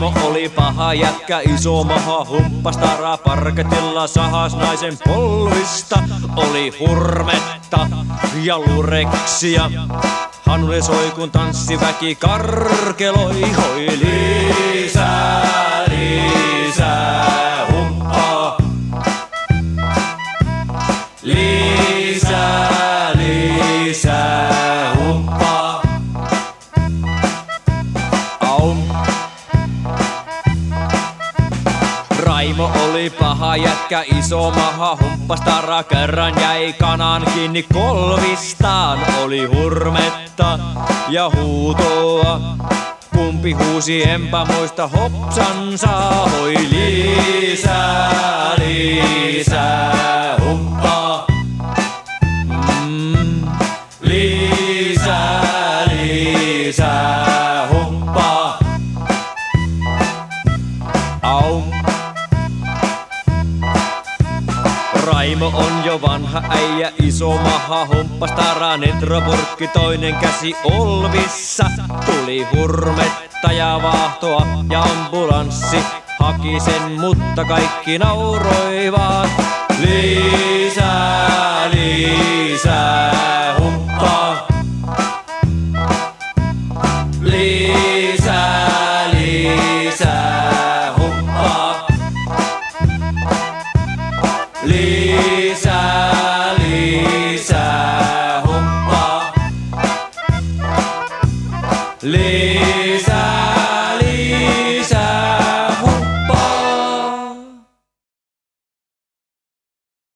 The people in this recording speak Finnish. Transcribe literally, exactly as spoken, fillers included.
Raimo oli paha jätkä, iso maha, humppas taraa parketilla, sahas naisen polvista. Oli hurmetta ja lureksia, Hannunen soi kun tanssiväki karkeloi. Hoi lisää, lisää humppaa, lisää, lisää humppaa. Aum. Raimo oli paha jätkä, iso maha, humppas taraa, kerran jäi kanan kiinni kolvistaan. Oli hurmetta ja huutoa, kumpi huusi enpä muista hopsansa. Hoi lisää, lisää humppaa, mm, lisää, lisää humppaa. Aum. Raimo on jo vanha äijä, iso maha, humppas taraa, netropurkki, toinen käsi olvissa. Tuli hurmetta ja vaahtoa ja ambulanssi haki sen, mutta kaikki nauroivat. Lisää, lisää humppaa, lisää, lisää humppaa, lisää.